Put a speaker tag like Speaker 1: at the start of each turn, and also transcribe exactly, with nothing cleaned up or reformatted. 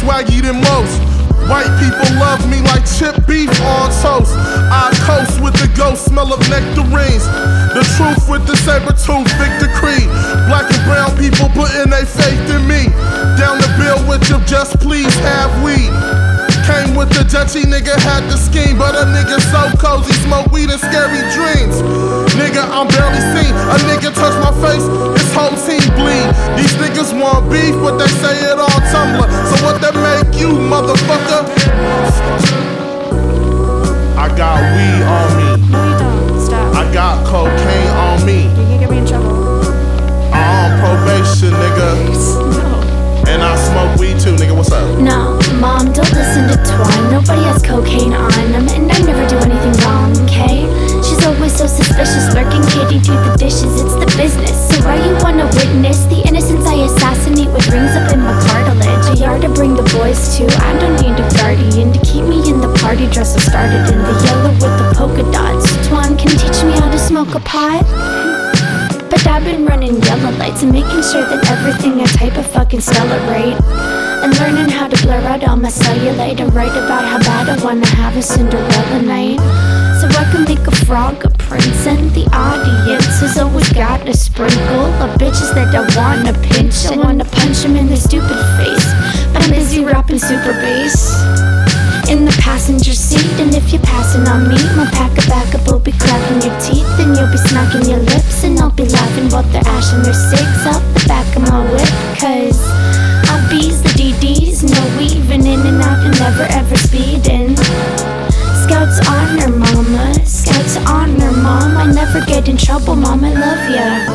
Speaker 1: swaggy than most. White people love me like chip beef on toast. I coast with the ghost smell of nectarines. The truth with the saber tooth, Victor Creed. Black and brown people putting their faith in me. Down the bill with you, just please have weed. Came with the Dutchy, nigga had the scheme. But a nigga so cozy, smoke weed and scary dreams. Nigga, I'm barely seen. A nigga touch my face, his whole team bleed. These niggas want beef, but they say it all Tumblr. So what that make you, motherfucker? I got weed on me.
Speaker 2: No, you don't. Stop.
Speaker 1: I got cocaine on me.
Speaker 2: You're gonna get me in trouble.
Speaker 1: I'm on probation, nigga.
Speaker 2: No.
Speaker 1: And I smoke weed too, nigga, what's up?
Speaker 3: No, mom, don't listen to Twan. Nobody has cocaine on them, and I never do anything wrong, okay? She's always so suspicious, lurking, Katie do the dishes, it's the business. So why you wanna witness the innocents I assassinate with rings up in my cartilage? A yard to bring the boys to, I don't need a guardian to keep me in the party dress I started in. The yellow with the polka dots. Twan can teach me how to smoke a pot. But I've been running yellow lights and making sure that everything I type a fucking stellar rate. And learning how to blur out all my cellulite and write about how bad I wanna have a Cinderella night. So I can make a frog a prince, and the audience has always got a sprinkle of bitches that I wanna pinch. I wanna punch them in their stupid face, but I'm busy rapping super bass in the passenger seat. And if you're passing on me, my pack of backup will be cracking your teeth, and you'll be smacking your lips, and I'll be laughing while they're ashing their cigs out the back of my whip. Cause I bees the D Ds, no weaving in and out and never ever speeding. Scouts honor mama, Scouts honor mom. I never get in trouble, mom, I love ya.